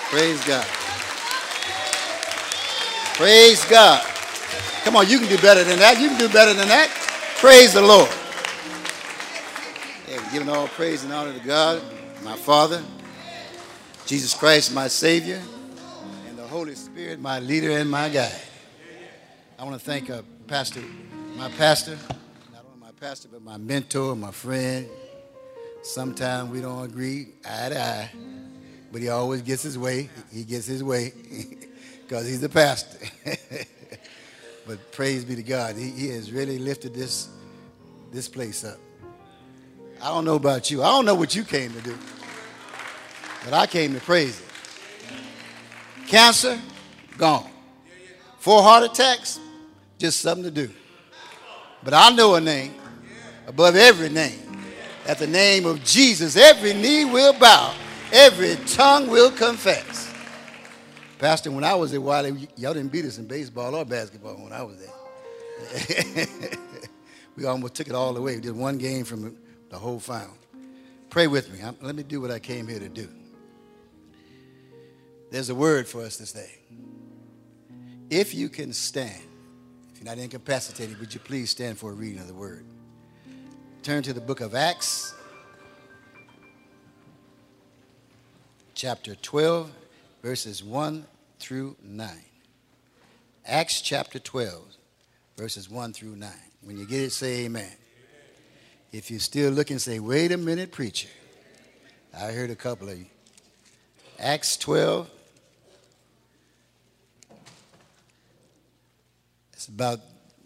Praise God. Praise God. Come on, you can do better than that. You can do better than that. Praise the Lord. Yeah, giving all praise and honor to God, my Father, Jesus Christ, my Savior, and the Holy Spirit, my leader and my guide. I want to thank my pastor, not only my pastor, but my mentor, my friend. Sometimes we don't agree eye to eye, but he always gets his way. He gets his way because he's the pastor. But praise be to God. He has really lifted this place up. I don't know about you. I don't know what you came to do, but I came to praise Him. Cancer, gone. 4 heart attacks, just something to do. But I know a name above every name. At the name of Jesus, every knee will bow, every tongue will confess. Pastor, when I was there, y'all didn't beat us in baseball or basketball when I was there. We almost took it all away. We did one game from the whole final. Pray with me. Let me do what I came here to do. There's a word for us this day. If you can stand, if you're not incapacitated, would you please stand for a reading of the word? Turn to the book of Acts, chapter 12, verses 1 through 9. Acts chapter 12, verses 1 through 9. When you get it, say amen. Amen. If you're still looking, say, wait a minute, preacher. I heard a couple of you. Acts 12. It's about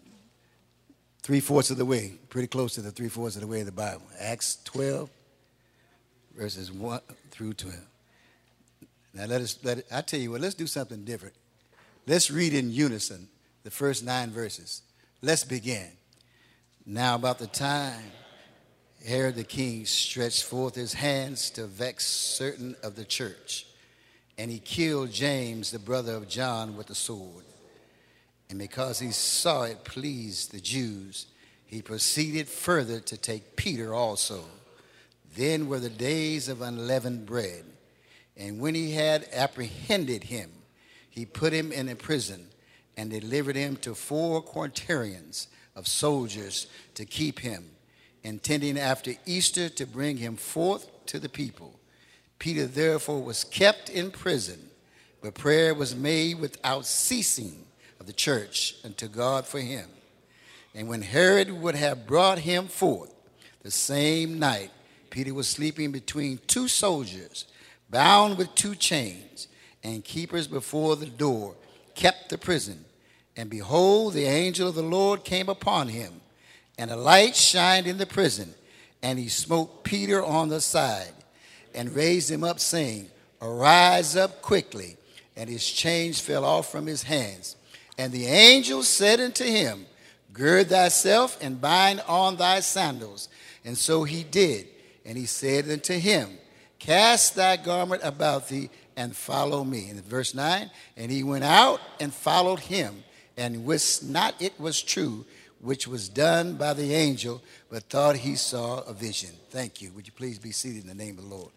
3/4 of the way, pretty close to the 3/4 of the way of the Bible. Acts 12, verses 1 through 12. Now I tell you what, let's do something different. Let's read in unison the first 9 verses. Let's begin. Now about the time Herod the king stretched forth his hands to vex certain of the church, and he killed James, the brother of John, with a sword. And because he saw it pleased the Jews, he proceeded further to take Peter also. Then were the days of unleavened bread. And when he had apprehended him, he put him in a prison and delivered him to 4 quaternions of soldiers to keep him, intending after Easter to bring him forth to the people. Peter therefore was kept in prison, but prayer was made without ceasing of the church unto God for him. And when Herod would have brought him forth, the same night Peter was sleeping between 2 soldiers, bound with 2 chains, and keepers before the door kept the prison. And behold, the angel of the Lord came upon him, and a light shined in the prison. And he smote Peter on the side, and raised him up, saying, Arise up quickly. And his chains fell off from his hands. And the angel said unto him, Gird thyself, and bind on thy sandals. And so he did. And he said unto him, Cast thy garment about thee, and follow me. In verse 9, and he went out and followed him, and wist not it was true, which was done by the angel, but thought he saw a vision. Thank you. Would you please be seated in the name of the Lord?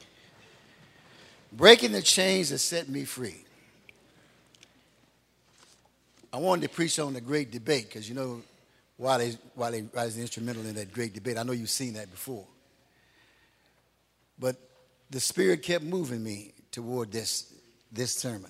Breaking the chains that set me free. I wanted to preach on the great debate because you know why they was instrumental in that great debate. I know you've seen that before. But the Spirit kept moving me toward this sermon.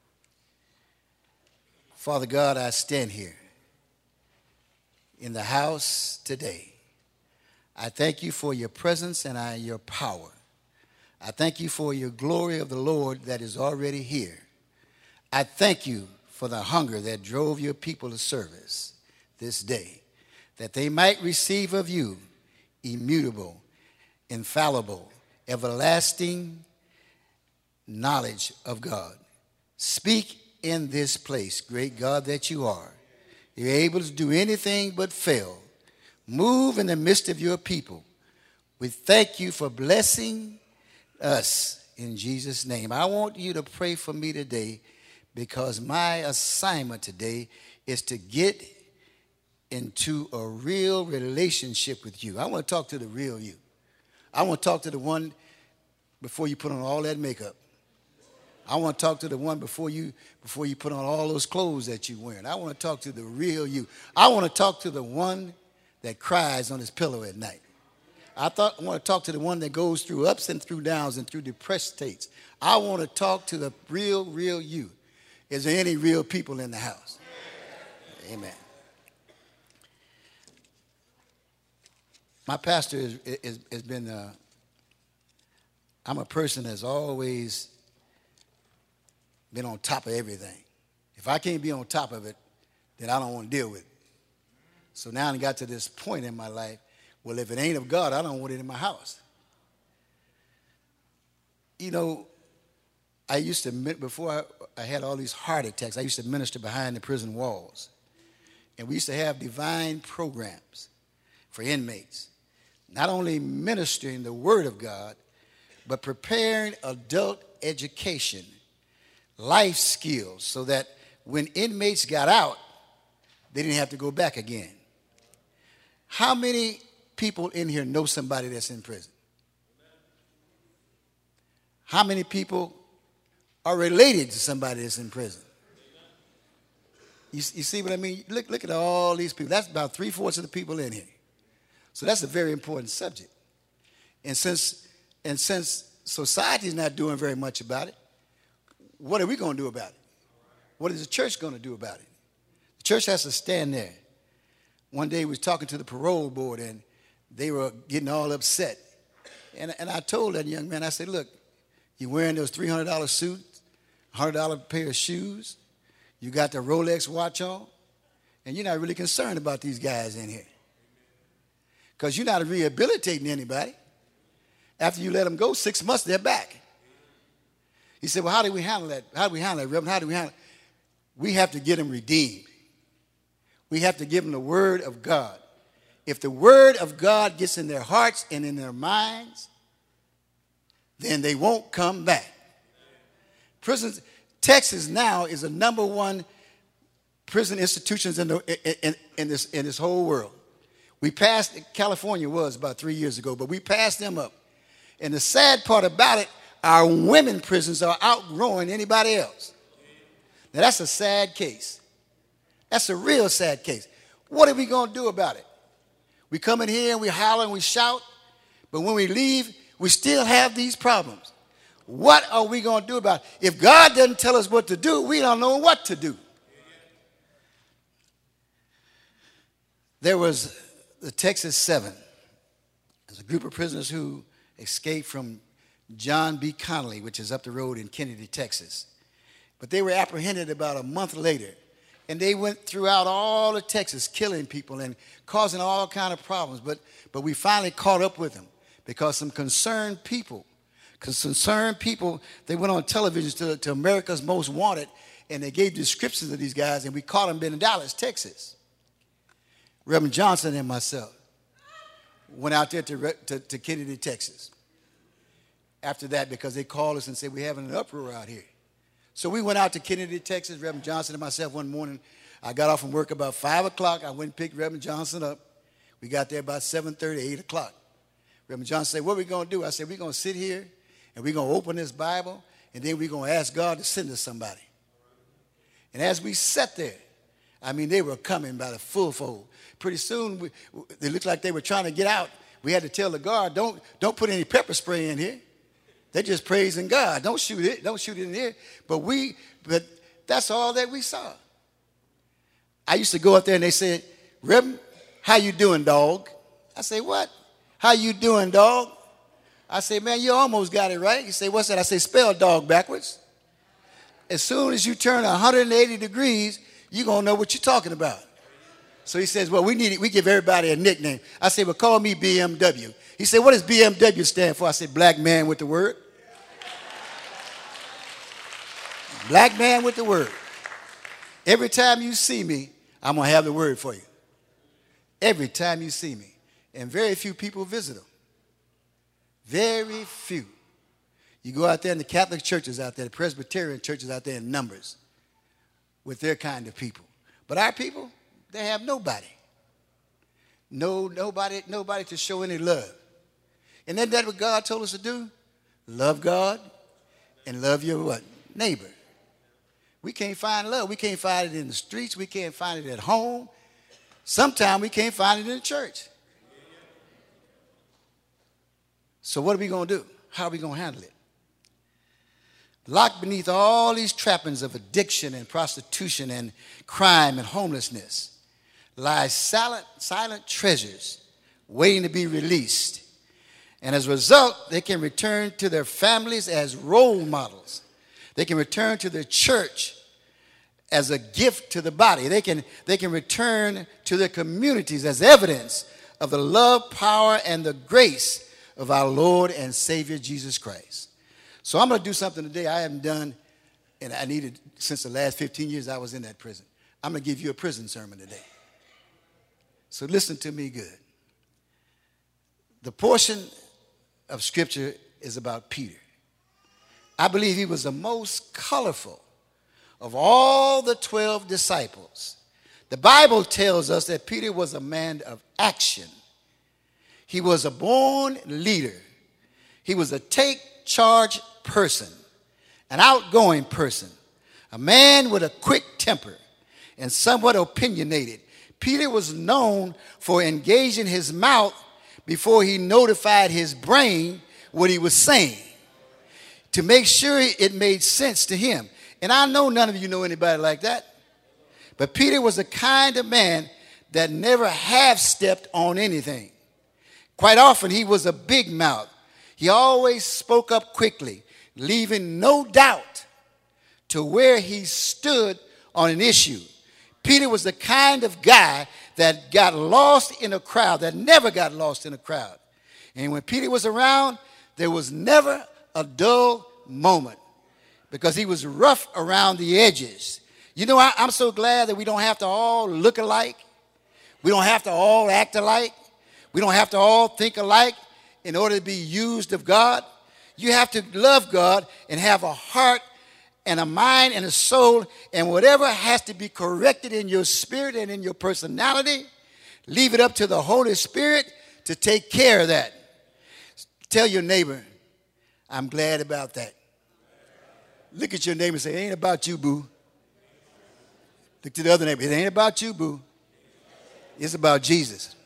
Father God, I stand here in the house today. I thank you for your presence and your power. I thank you for your glory of the Lord that is already here. I thank you for the hunger that drove your people to service this day, that they might receive of you immutable, infallible, everlasting knowledge of God. Speak in this place, great God that you are. You're able to do anything but fail. Move in the midst of your people. We thank you for blessing us in Jesus' name. I want you to pray for me today because my assignment today is to get into a real relationship with you. I want to talk to the real you. I want to talk to the one before you put on all that makeup. I want to talk to the one before you put on all those clothes that you're wearing. I want to talk to the real you. I want to talk to the one that cries on his pillow at night. I want to talk to the one that goes through ups and through downs and through depressed states. I want to talk to the real you. Is there any real people in the house? Amen. My pastor has been, I'm a person that's always been on top of everything. If I can't be on top of it, then I don't want to deal with it. So now I got to this point in my life, well, if it ain't of God, I don't want it in my house. You know, I used to, before I had all these heart attacks, I used to minister behind the prison walls. And we used to have divine programs for inmates. Not only ministering the Word of God, but preparing adult education, life skills, so that when inmates got out, they didn't have to go back again. How many people in here know somebody that's in prison? How many people are related to somebody that's in prison? You see what I mean? Look at all these people. That's about 3/4 of the people in here. So that's a very important subject. And since society's not doing very much about it, what are we going to do about it? What is the church going to do about it? The church has to stand there. One day we was talking to the parole board, and they were getting all upset. And I told that young man, I said, look, you're wearing those $300 suits, $100 pair of shoes, you got the Rolex watch on, and you're not really concerned about these guys in here. Because you're not rehabilitating anybody. After you let them go, 6 months, they're back. He said, well, how do we handle that? How do we handle that, Reverend? How do we handle it? We have to get them redeemed. We have to give them the Word of God. If the Word of God gets in their hearts and in their minds, then they won't come back. Prisons, Texas now is the #1 prison institutions in this whole world. We passed, California was about 3 years ago, but we passed them up. And the sad part about it, our women prisons are outgrowing anybody else. Now that's a sad case. That's a real sad case. What are we going to do about it? We come in here and we holler and we shout, but when we leave, we still have these problems. What are we going to do about it? If God doesn't tell us what to do, we don't know what to do. There was the Texas 7. There's a group of prisoners who escaped from John B. Connolly, which is up the road in Kennedy, Texas. But they were apprehended about a month later. And they went throughout all of Texas killing people and causing all kind of problems. But we finally caught up with them because some concerned people, they went on television to America's Most Wanted, and they gave descriptions of these guys, and we caught them in Dallas, Texas. Reverend Johnson and myself went out there to Kennedy, Texas. After that, because they called us and said, we're having an uproar out here. So we went out to Kennedy, Texas, Reverend Johnson and myself one morning. I got off from work about 5 o'clock. I went and picked Reverend Johnson up. We got there about 7:30, 8 o'clock. Reverend Johnson said, what are we going to do? I said, we're going to sit here and we're going to open this Bible, and then we're going to ask God to send us somebody. And as we sat there, I mean, they were coming by the full fold. Pretty soon, they looked like they were trying to get out. We had to tell the guard, don't put any pepper spray in here. They're just praising God. Don't shoot it. Don't shoot it in here. But that's all that we saw. I used to go up there and they said, Reverend, how you doing, dog? I say, what? How you doing, dog? I say, man, you almost got it right. He say, what's that? I say, spell dog backwards. As soon as you turn 180 degrees, you're going to know what you're talking about. So he says, well, we give everybody a nickname. I say, well, call me BMW. He said, what does BMW stand for? I said, black man with the word. Black man with the word. Every time you see me, I'm going to have the word for you. Every time you see me. And very few people visit them. Very few. You go out there in the Catholic churches out there, the Presbyterian churches out there in numbers with their kind of people. But our people, they have nobody. Nobody to show any love. And isn't that what God told us to do? Love God and love your what? neighbor. We can't find love. We can't find it in the streets. We can't find it at home. Sometimes we can't find it in the church. So what are we going to do? How are we going to handle it? Locked beneath all these trappings of addiction and prostitution and crime and homelessness lies silent treasures waiting to be released. And as a result, they can return to their families as role models. They can return to their church as a gift to the body. They can return to their communities as evidence of the love, power, and the grace of our Lord and Savior Jesus Christ. So I'm going to do something today I haven't done, and I needed since the last 15 years I was in that prison. I'm going to give you a prison sermon today. So listen to me good. The portion of Scripture is about Peter. I believe he was the most colorful of all the 12 disciples. The Bible tells us that Peter was a man of action. He was a born leader. He was a take-charge person, an outgoing person, a man with a quick temper and somewhat opinionated. Peter was known for engaging his mouth before he notified his brain what he was saying, to make sure it made sense to him. And I know none of you know anybody like that. But Peter was the kind of man that never half-stepped on anything. Quite often, he was a big mouth. He always spoke up quickly, leaving no doubt to where he stood on an issue. Peter was the kind of guy that got lost in a crowd, that never got lost in a crowd. And when Peter was around, there was never a dull moment because he was rough around the edges. You know, I'm so glad that we don't have to all look alike. We don't have to all act alike. We don't have to all think alike in order to be used of God. You have to love God and have a heart and a mind and a soul, and whatever has to be corrected in your spirit and in your personality, leave it up to the Holy Spirit to take care of that. Tell your neighbor, I'm glad about that. Look at your neighbor and say, it ain't about you, boo. Look to the other neighbor, it ain't about you, boo. It's about Jesus.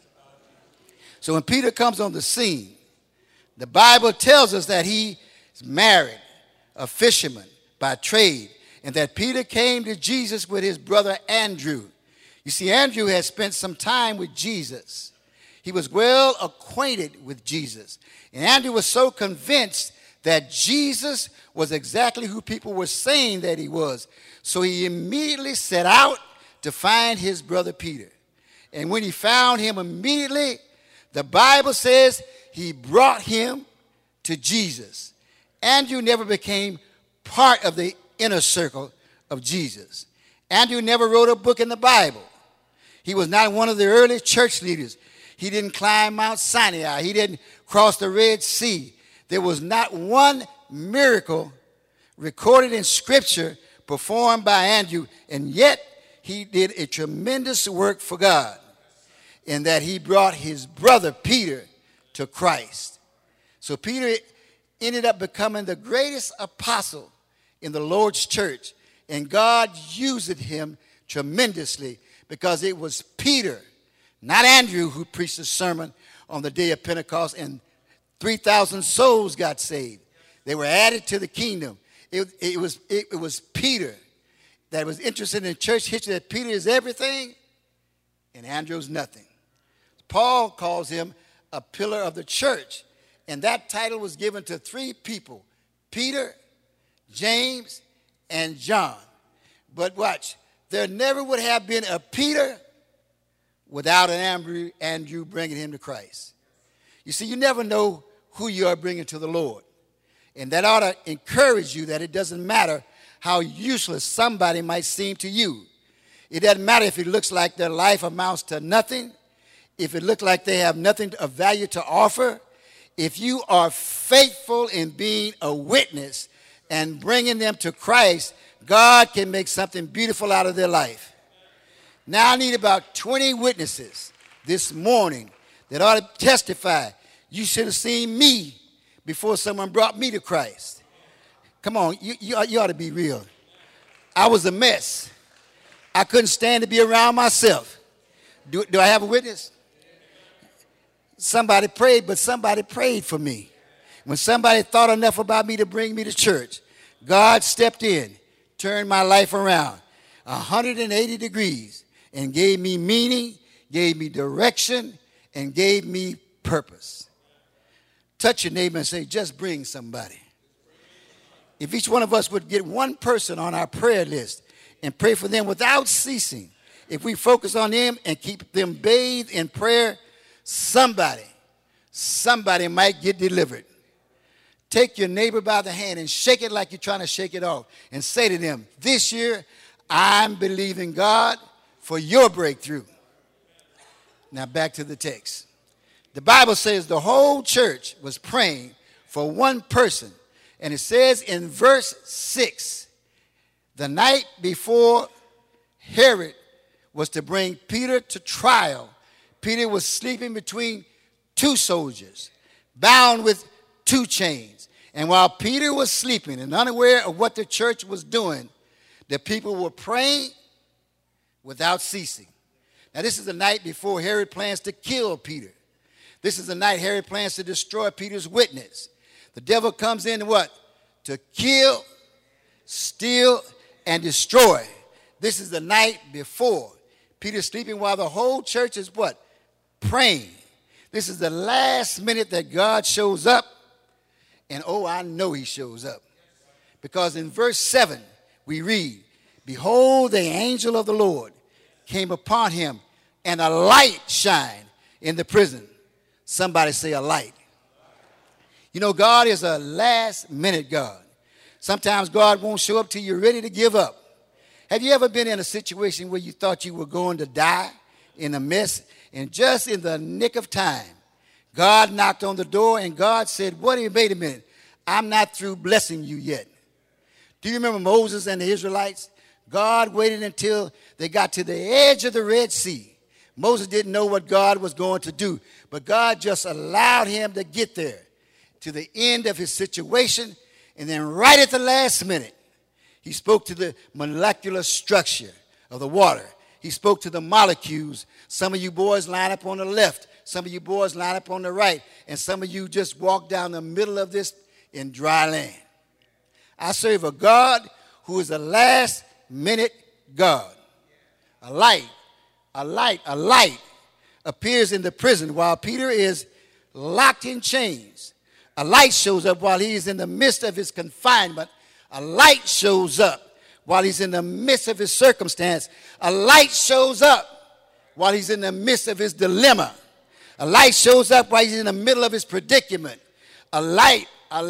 So when Peter comes on the scene, the Bible tells us that he is married, a fisherman by trade, and that Peter came to Jesus with his brother Andrew. You see, Andrew had spent some time with Jesus. He was well acquainted with Jesus. And Andrew was so convinced that Jesus was exactly who people were saying that he was. So he immediately set out to find his brother Peter. And when he found him immediately, the Bible says he brought him to Jesus. Andrew never became part of the inner circle of Jesus. Andrew never wrote a book in the Bible. He was not one of the early church leaders. He didn't climb Mount Sinai. He didn't cross the Red Sea. There was not one miracle recorded in Scripture performed by Andrew, and yet he did a tremendous work for God in that he brought his brother Peter to Christ. So Peter ended up becoming the greatest apostle in the Lord's church, and God used him tremendously because it was Peter, not Andrew, who preached the sermon on the day of Pentecost, and 3,000 souls got saved. They were added to the kingdom. It was Peter that was interested in church history, that Peter is everything and Andrew's nothing. Paul calls him a pillar of the church, and that title was given to three people, Peter, James, and John. But watch, there never would have been a Peter without an Andrew bringing him to Christ. You see, you never know who you are bringing to the Lord. And that ought to encourage you that it doesn't matter how useless somebody might seem to you. It doesn't matter if it looks like their life amounts to nothing, if it looks like they have nothing of value to offer. If you are faithful in being a witness and bringing them to Christ, God can make something beautiful out of their life. Now I need about 20 witnesses this morning that ought to testify. You should have seen me before someone brought me to Christ. Come on, you ought to be real. I was a mess. I couldn't stand to be around myself. Do I have a witness? Somebody prayed, but somebody prayed for me. When somebody thought enough about me to bring me to church, God stepped in, turned my life around 180 degrees, and gave me meaning, gave me direction, and gave me purpose. Touch your neighbor and say, just bring somebody. If each one of us would get one person on our prayer list and pray for them without ceasing, if we focus on them and keep them bathed in prayer, somebody might get delivered. Take your neighbor by the hand and shake it like you're trying to shake it off and say to them, this year, I'm believing God for your breakthrough. Now back to the text. The Bible says the whole church was praying for one person. And it says in verse 6, the night before Herod was to bring Peter to trial, Peter was sleeping between two soldiers, bound with two chains. And while Peter was sleeping and unaware of what the church was doing, the people were praying without ceasing. Now, this is the night before Herod plans to kill Peter. This is the night Herod plans to destroy Peter's witness. The devil comes in to what? To kill, steal, and destroy. This is the night before. Peter's sleeping while the whole church is what? Praying. This is the last minute that God shows up. And oh, I know he shows up. Because in verse 7, we read, behold, the angel of the Lord came upon him, and a light shined in the prison. Somebody say a light. You know, God is a last-minute God. Sometimes God won't show up till you're ready to give up. Have you ever been in a situation where you thought you were going to die in a mess, and just in the nick of time, God knocked on the door, and God said, wait a minute, I'm not through blessing you yet. Do you remember Moses and the Israelites? God waited until they got to the edge of the Red Sea. Moses didn't know what God was going to do, but God just allowed him to get there to the end of his situation, and then right at the last minute, he spoke to the molecular structure of the water. He spoke to the molecules. Some of you boys line up on the left. Some of you boys line up on the right. And some of you just walk down the middle of this in dry land. I serve a God who is a last-minute God. A light appears in the prison while Peter is locked in chains. A light shows up while he is in the midst of his confinement. A light shows up while he's in the midst of his circumstance. A light shows up while he's in the midst of his dilemma. A light shows up while he's in the middle of his predicament. A light.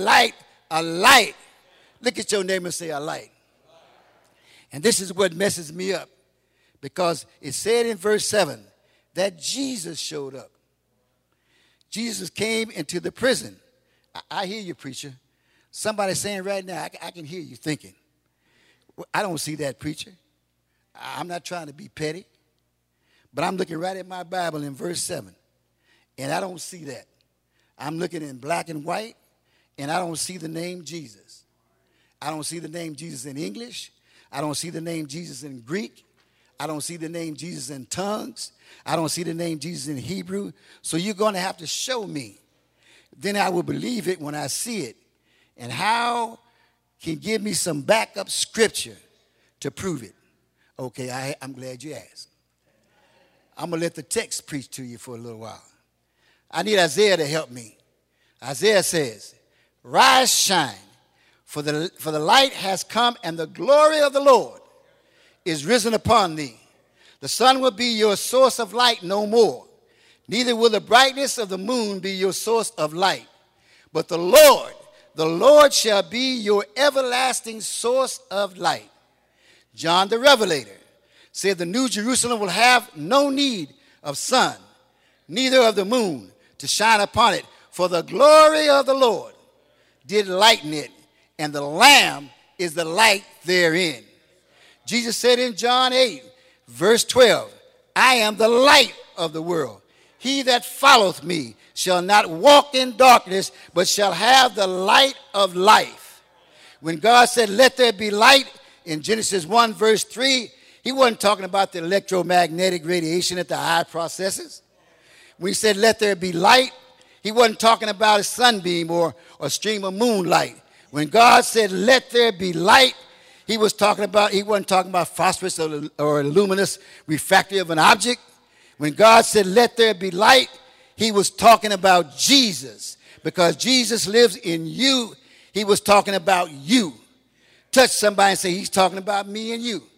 Look at your neighbor and say, a light. And this is what messes me up, because it said in verse 7 that Jesus showed up. Jesus came into the prison. I hear you, preacher. Somebody saying right now, I can hear you thinking, I don't see that, preacher. I'm not trying to be petty, but I'm looking right at my Bible in verse 7, and I don't see that. I'm looking in black and white, and I don't see the name Jesus. I don't see the name Jesus in English. I don't see the name Jesus in Greek. I don't see the name Jesus in tongues. I don't see the name Jesus in Hebrew. So you're going to have to show me. Then I will believe it when I see it. And how can give me some backup scripture to prove it? Okay, I'm glad you asked. I'm going to let the text preach to you for a little while. I need Isaiah to help me. Isaiah says, rise, shine, for the light has come, and the glory of the Lord is risen upon thee. The sun will be your source of light no more. Neither will the brightness of the moon be your source of light. But the Lord shall be your everlasting source of light. John the Revelator said the New Jerusalem will have no need of sun, neither of the moon to shine upon it, for the glory of the Lord did lighten it, and the Lamb is the light therein. Jesus said in John 8, verse 12, I am the light of the world. He that followeth me shall not walk in darkness, but shall have the light of life. When God said, let there be light in Genesis 1, verse 3, he wasn't talking about the electromagnetic radiation that the eye processes. When he said, let there be light, he wasn't talking about a sunbeam or a stream of moonlight. When God said, let there be light, he wasn't talking about phosphorus or a luminous refractor of an object. When God said, let there be light, he was talking about Jesus. Because Jesus lives in you, he was talking about you. Touch somebody and say, he's talking about me and you.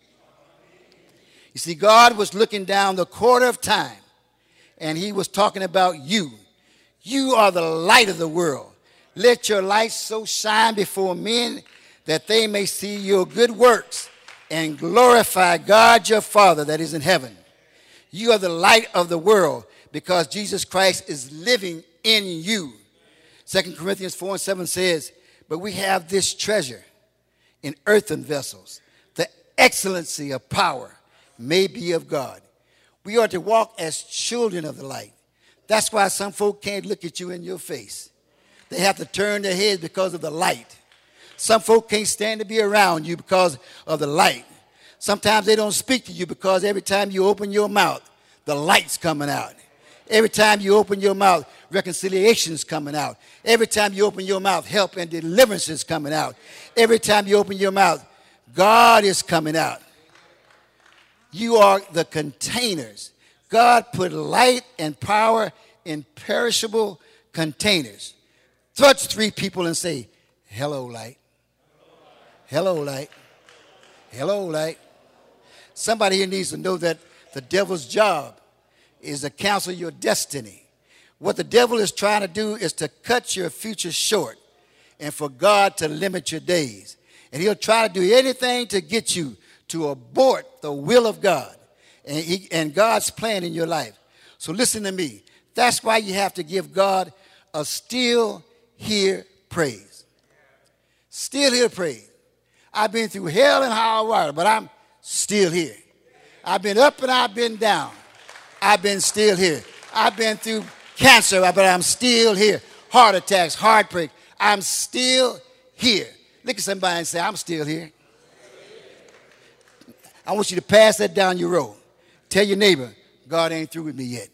You see, God was looking down the quarter of time, and he was talking about you. You are the light of the world. Let your light so shine before men that they may see your good works and glorify God your Father that is in heaven. You are the light of the world because Jesus Christ is living in you. 2 Corinthians 4:7 says, but we have this treasure in earthen vessels. The excellency of power may be of God. We are to walk as children of the light. That's why some folk can't look at you in your face. They have to turn their heads because of the light. Some folk can't stand to be around you because of the light. Sometimes they don't speak to you because every time you open your mouth, the light's coming out. Every time you open your mouth, reconciliation's coming out. Every time you open your mouth, help and deliverance is coming out. Every time you open your mouth, God is coming out. You are the containers. God put light and power in perishable containers. Touch 3 people and say, hello, light. Hello, light. Hello, light. Somebody here needs to know that the devil's job is to cancel your destiny. What the devil is trying to do is to cut your future short and for God to limit your days. And he'll try to do anything to get you to abort the will of God and God's plan in your life. So listen to me. That's why you have to give God a still here praise. Still here praise. I've been through hell and high water, but I'm still here. I've been up and I've been down. I've been still here. I've been through cancer, but I'm still here. Heart attacks, heartbreak. I'm still here. Look at somebody and say, I'm still here. I want you to pass that down your road. Tell your neighbor, God ain't through with me yet.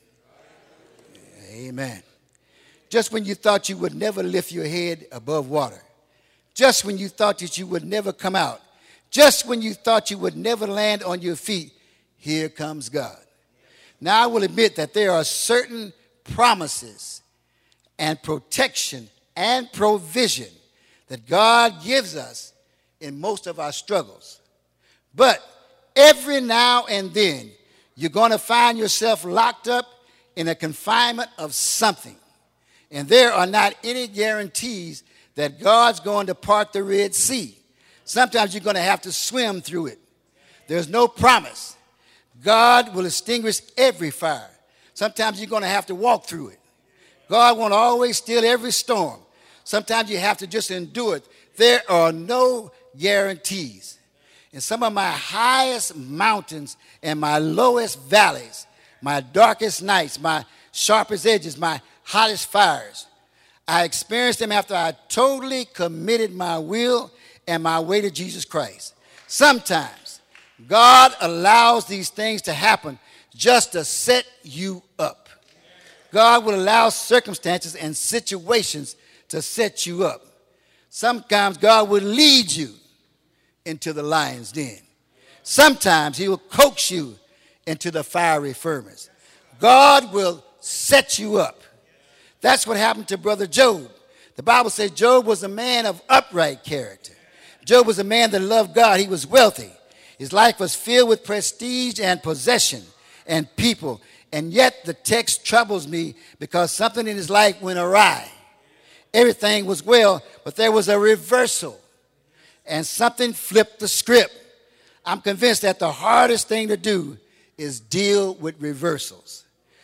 Amen. Just when you thought you would never lift your head above water, just when you thought that you would never come out, just when you thought you would never land on your feet, here comes God. Now, I will admit that there are certain promises and protection and provision that God gives us in most of our struggles. But every now and then, you're going to find yourself locked up in a confinement of something. And there are not any guarantees that God's going to part the Red Sea. Sometimes you're going to have to swim through it. There's no promise. God will extinguish every fire. Sometimes you're going to have to walk through it. God won't always still every storm. Sometimes you have to just endure it. There are no guarantees. In some of my highest mountains and my lowest valleys, my darkest nights, my sharpest edges, my hottest fires, I experienced them after I totally committed my will and my way to Jesus Christ. Sometimes God allows these things to happen just to set you up. God will allow circumstances and situations to set you up. Sometimes God will lead you into the lion's den. Sometimes he will coax you into the fiery furnace. God will set you up. That's what happened to Brother Job. The Bible says Job was a man of upright character. Job was a man that loved God. He was wealthy. His life was filled with prestige and possession and people. And yet the text troubles me because something in his life went awry. Everything was well, but there was a reversal. And something flipped the script. I'm convinced that the hardest thing to do is deal with reversals.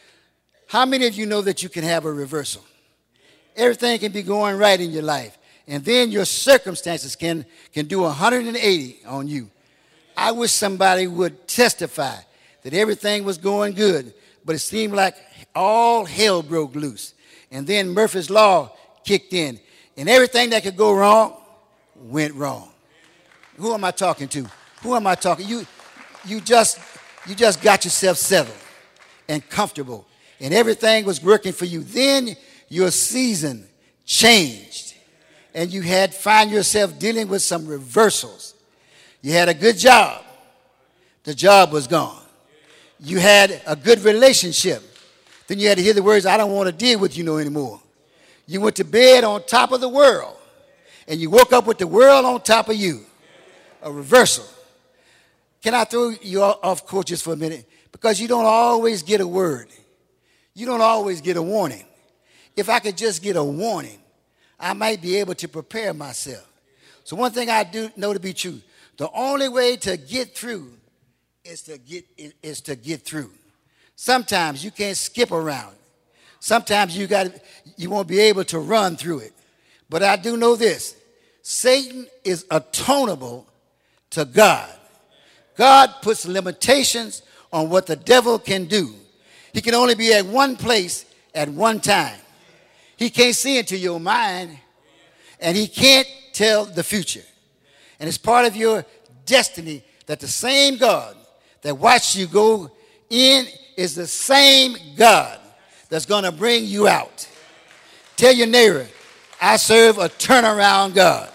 How many of you know that you can have a reversal? Everything can be going right in your life. And then your circumstances can do 180 on you. I wish somebody would testify that everything was going good, but it seemed like all hell broke loose. And then Murphy's Law kicked in. And everything that could go wrong went wrong. Who am I talking to? Who am I talking? You just got yourself settled and comfortable, and everything was working for you. Then your season changed, and you had find yourself dealing with some reversals. You had a good job. The job was gone. You had a good relationship. Then you had to hear the words, I don't want to deal with you no anymore. You went to bed on top of the world, and you woke up with the world on top of you. A reversal. Can I throw you off course just for a minute? Because you don't always get a word. You don't always get a warning. If I could just get a warning, I might be able to prepare myself. So one thing I do know to be true, the only way to get through is to get through. Sometimes you can't skip around. Sometimes you won't be able to run through it. But I do know this. Satan is atonable to God. God puts limitations on what the devil can do. He can only be at one place at one time. He can't see into your mind, and he can't tell the future. And it's part of your destiny that the same God that watched you go in is the same God that's going to bring you out. Tell your neighbor, I serve a turnaround God.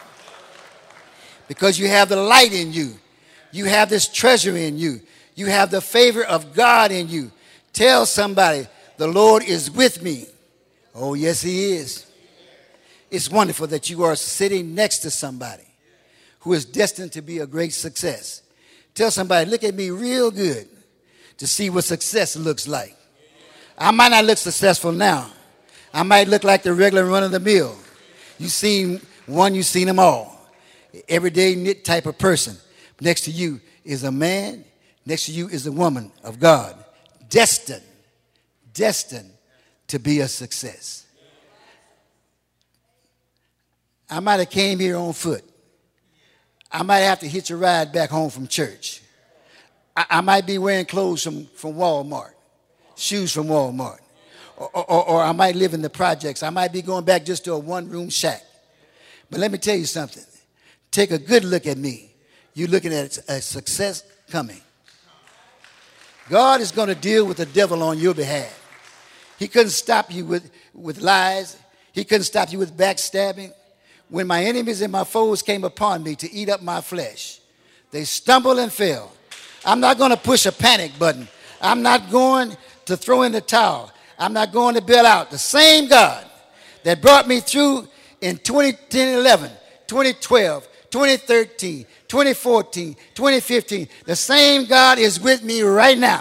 Because you have the light in you. You have this treasure in you. You have the favor of God in you. Tell somebody, the Lord is with me. Oh, yes, he is. It's wonderful that you are sitting next to somebody who is destined to be a great success. Tell somebody, look at me real good to see what success looks like. I might not look successful now. I might look like the regular run-of-the-mill. You've seen one, you've seen them all. Everyday knit type of person. Next to you is a man. Next to you is a woman of God. Destined to be a success. I might have came here on foot. I might have to hitch a ride back home from church. I might be wearing clothes from Walmart, shoes from Walmart. Or I might live in the projects. I might be going back just to a one-room shack. But let me tell you something. Take a good look at me. You're looking at a success coming. God is going to deal with the devil on your behalf. He couldn't stop you with lies. He couldn't stop you with backstabbing. When my enemies and my foes came upon me to eat up my flesh, they stumbled and fell. I'm not going to push a panic button. I'm not going to throw in the towel. I'm not going to bail out. The same God that brought me through in 2010, 11, 2012, 2013, 2014, 2015, the same God is with me right now.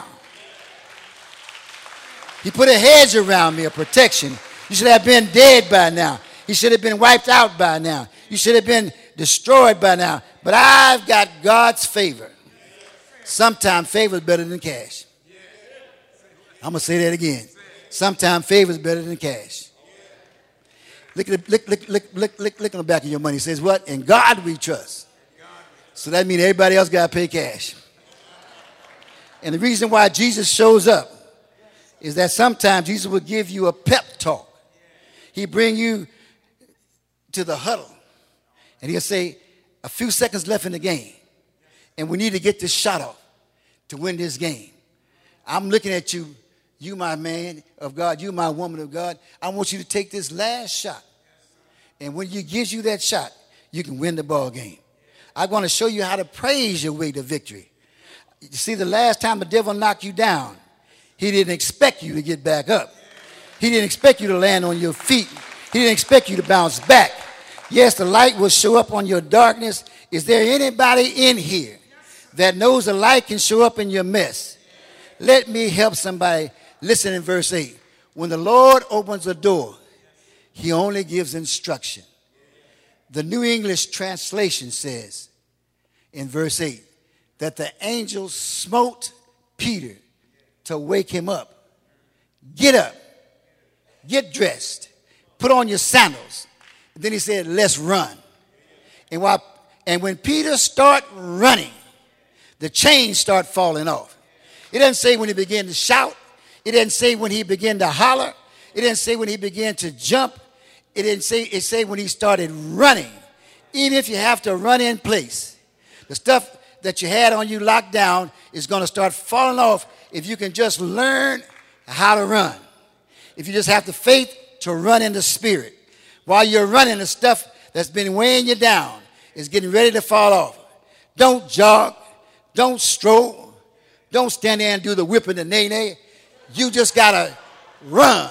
He put a hedge around me, a protection. You should have been dead by now. You should have been wiped out by now. You should have been destroyed by now. But I've got God's favor. Sometimes favor is better than cash. I'm going to say that again. Sometimes favor is better than cash. Look on the back of your money. It says what? In God we trust. So that means everybody else got to pay cash. And the reason why Jesus shows up is that sometimes Jesus will give you a pep talk. He bring you to the huddle. And he'll say, a few seconds left in the game. And we need to get this shot off to win this game. I'm looking at you. You my man of God. You my woman of God. I want you to take this last shot. And when he gives you that shot, you can win the ball game. I'm going to show you how to praise your way to victory. You see, the last time the devil knocked you down, he didn't expect you to get back up. He didn't expect you to land on your feet. He didn't expect you to bounce back. Yes, the light will show up on your darkness. Is there anybody in here that knows the light can show up in your mess? Let me help somebody. Listen in verse 8. When the Lord opens a door, he only gives instruction. The New English translation says in verse 8 that the angel smote Peter to wake him up. Get up, get dressed, put on your sandals. And then he said, let's run. And when Peter started running, the chains start falling off. It doesn't say when he began to shout. It doesn't say when he began to holler. It didn't say when he began to jump. It didn't say, it said when he started running. Even if you have to run in place, the stuff that you had on you locked down is going to start falling off if you can just learn how to run. If you just have the faith to run in the Spirit. While you're running, the stuff that's been weighing you down is getting ready to fall off. Don't jog. Don't stroll. Don't stand there and do the whip and the nay-nay. You just got to run.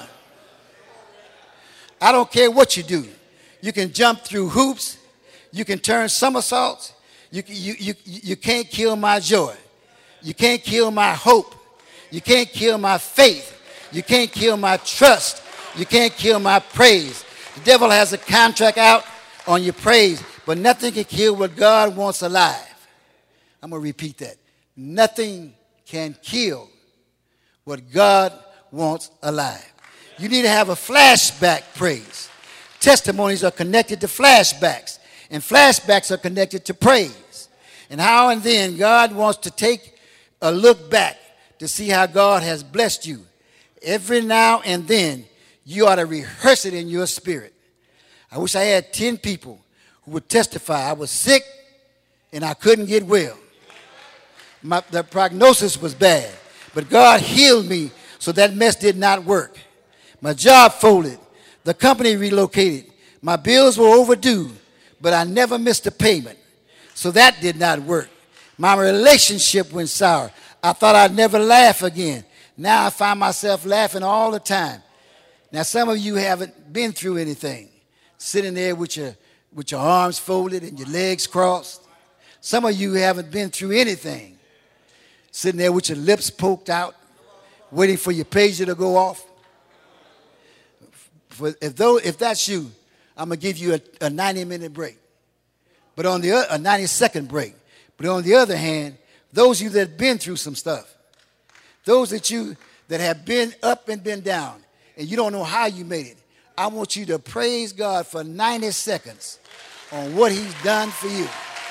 I don't care what you do. You can jump through hoops. You can turn somersaults. You can't kill my joy. You can't kill my hope. You can't kill my faith. You can't kill my trust. You can't kill my praise. The devil has a contract out on your praise, but nothing can kill what God wants alive. I'm going to repeat that. Nothing can kill what God wants alive. You need to have a flashback praise. Testimonies are connected to flashbacks, and flashbacks are connected to praise. And now and then, God wants to take a look back to see how God has blessed you. Every now and then, you ought to rehearse it in your spirit. I wish I had 10 people who would testify. I was sick and I couldn't get well. The prognosis was bad, but God healed me so that mess did not work. My job folded. The company relocated. My bills were overdue, but I never missed a payment. So that did not work. My relationship went sour. I thought I'd never laugh again. Now I find myself laughing all the time. Now some of you haven't been through anything. Sitting there with your arms folded and your legs crossed. Some of you haven't been through anything. Sitting there with your lips poked out, waiting for your pager to go off. If that's you, I'm going to give you a 90-minute break. But on a 90-second break. But on the other hand, those of you that have been through some stuff, those that have been up and been down, and you don't know how you made it, I want you to praise God for 90 seconds on what he's done for you.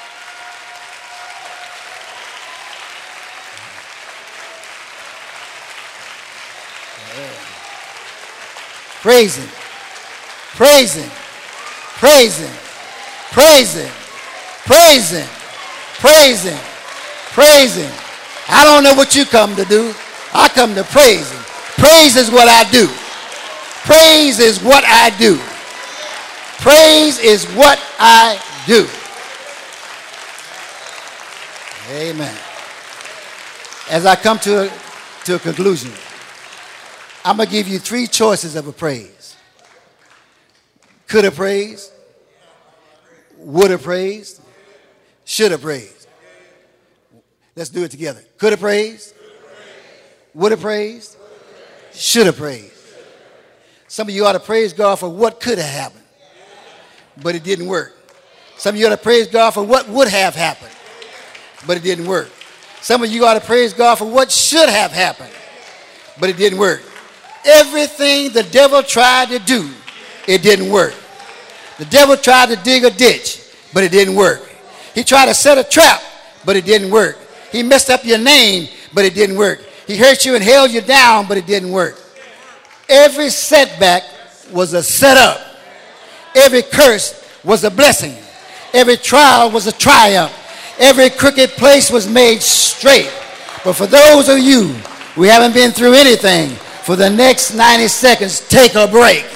Praise him. Praise him. Praise him. Praise him. Praise him. Praise him. Praise him. I don't know what you come to do. I come to praise him. Praise is what I do. Praise is what I do. Praise is what I do. Amen. As I come to a conclusion, I'm going to give you 3 choices of a praise. Could have praised, would have praised, should have praised. Let's do it together. Could have praised, would have praised, should have praised. Some of you ought to praise God for what could have happened, but it didn't work. Some of you ought to praise God for what would have happened, but it didn't work. Some of you ought to praise God for what should have happened, but it didn't work. Everything the devil tried to do, it didn't work. The devil tried to dig a ditch, but it didn't work. He tried to set a trap, but it didn't work. He messed up your name, but it didn't work. He hurt you and held you down, but it didn't work. Every setback was a setup. Every curse was a blessing. Every trial was a triumph. Every crooked place was made straight. But for those of you who haven't been through anything, for the next 90 seconds, take a break.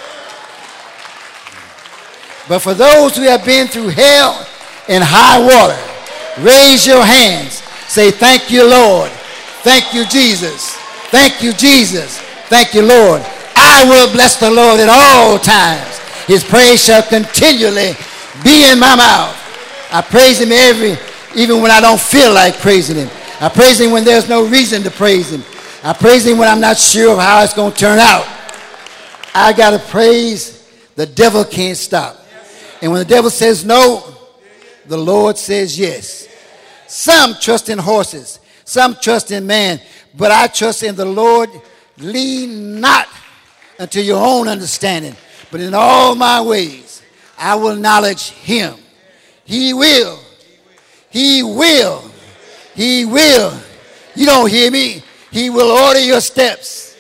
But for those who have been through hell and high water, raise your hands. Say, thank you, Lord. Thank you, Jesus. Thank you, Jesus. Thank you, Lord. I will bless the Lord at all times. His praise shall continually be in my mouth. I praise him even when I don't feel like praising him. I praise him when there's no reason to praise him. I praise him when I'm not sure of how it's going to turn out. I got to praise. The devil can't stop. And when the devil says no, the Lord says yes. Some trust in horses. Some trust in man. But I trust in the Lord. Lean not unto your own understanding, but in all my ways I will acknowledge him. He will. He will. He will. You don't hear me? He will order your steps.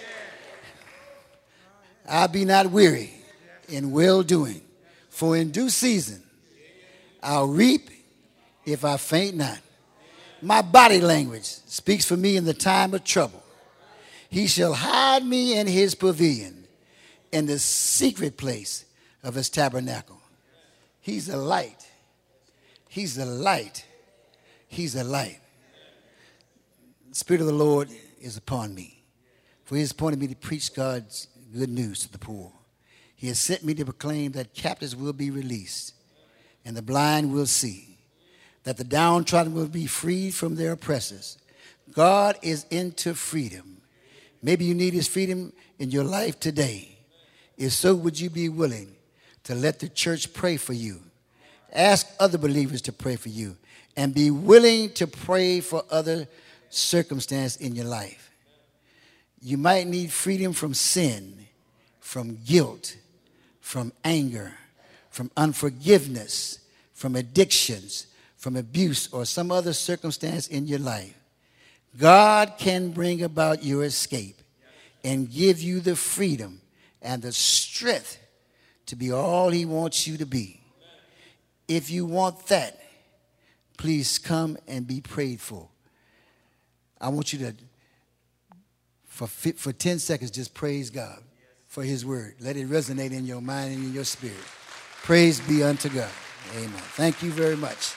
I be not weary in well doing, for in due season I'll reap if I faint not. My body language speaks for me in the time of trouble. He shall hide me in his pavilion, in the secret place of his tabernacle. He's a light. He's a light. He's a light. The Spirit of the Lord is upon me, for he has appointed me to preach God's good news to the poor. He has sent me to proclaim that captives will be released and the blind will see, that the downtrodden will be freed from their oppressors. God is into freedom. Maybe you need his freedom in your life today. If so, would you be willing to let the church pray for you? Ask other believers to pray for you, and be willing to pray for other circumstances in your life. You might need freedom from sin, from guilt, from anger, from unforgiveness, from addictions, from abuse, or some other circumstance in your life. God can bring about your escape and give you the freedom and the strength to be all he wants you to be. If you want that, please come and be prayed for. I want you to, for 10 seconds, just praise God for his word. Let it resonate in your mind and in your spirit. Praise be unto God. Amen. Thank you very much.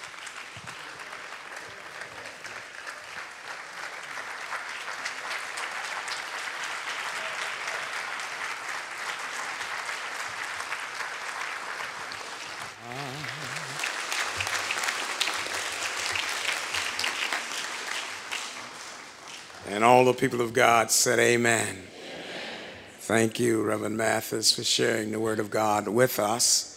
And all the people of God said amen. Amen. Thank you, Reverend Mathis, for sharing the word of God with us.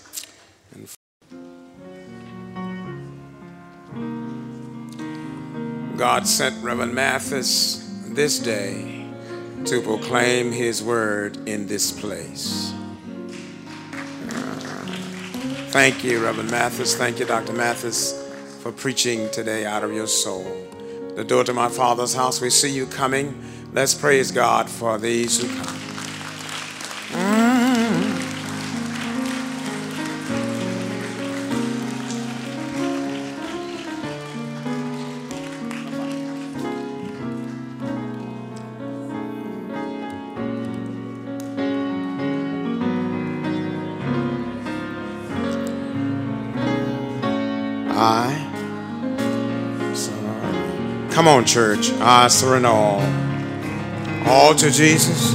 God sent Reverend Mathis this day to proclaim his word in this place. Thank you, Reverend Mathis. Thank you, Dr. Mathis, for preaching today out of your soul. The door to my Father's house, we see you coming. Let's praise God for these who come. Come on, church. I surrender all. All to Jesus.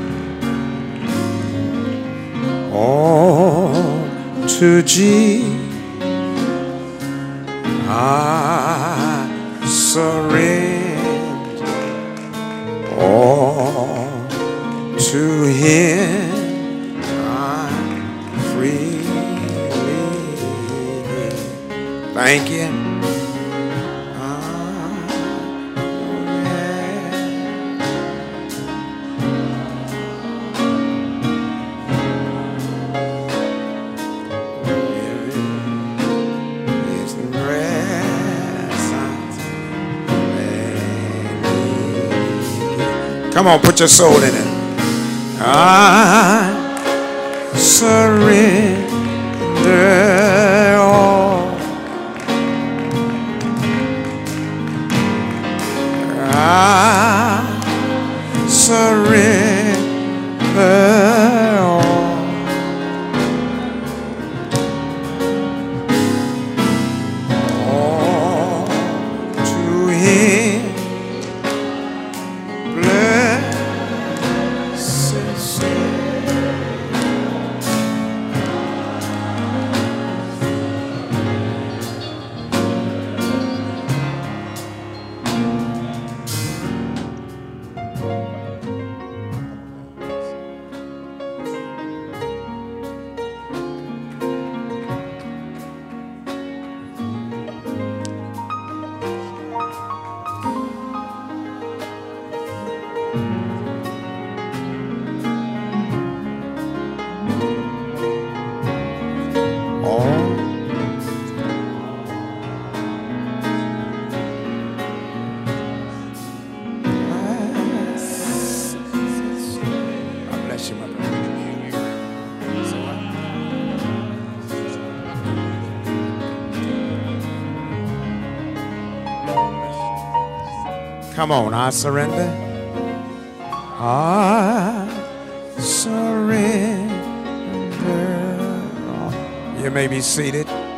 All to Jesus. I surrender all to him. I'm freely. Thank you. Come on, put your soul in it. I surrender all. I surrender all. All to him. Come on, I surrender. I surrender. You may be seated.